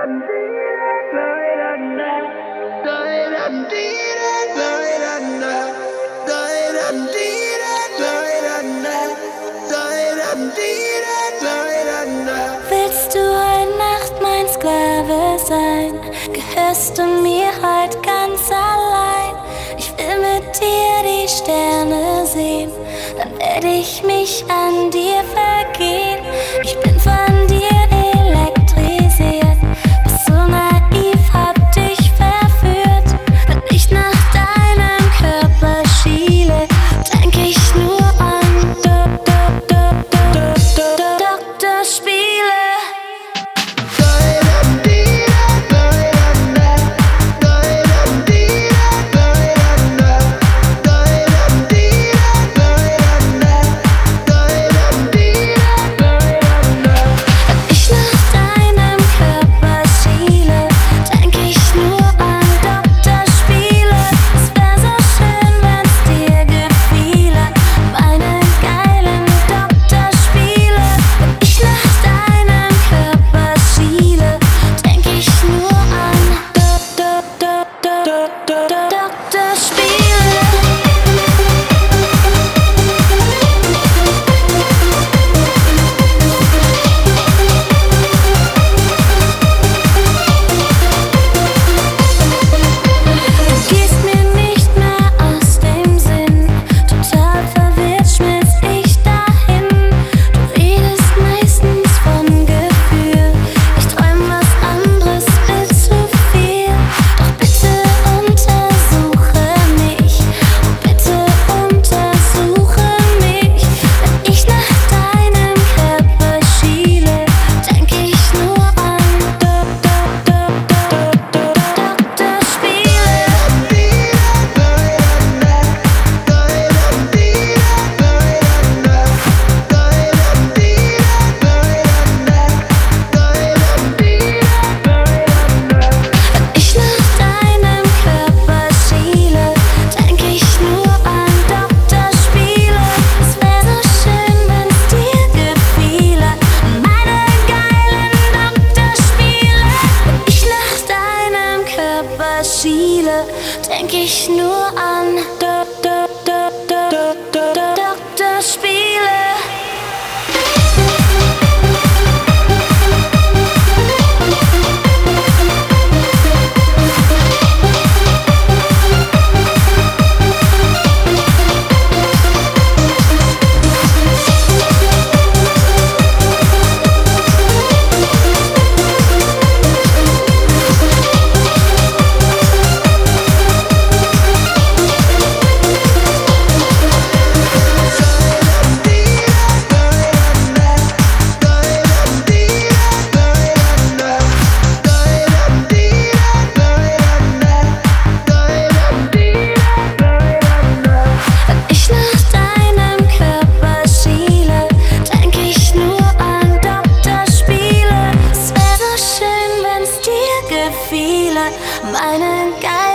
Willst du heute Nacht mein Sklave sein? Gehörst du mir heute ganz allein? Ich will mit dir die Sterne sehen, dann werde ich mich an dir vergehen. Ich bin von dir elektrisiert, bist so naiv, hab dich verführt. Wenn ich nach deinem Körper schiele, denk ich nur an Doktorspiele. Denk ich nur an Doktorspiele. Meinen Geist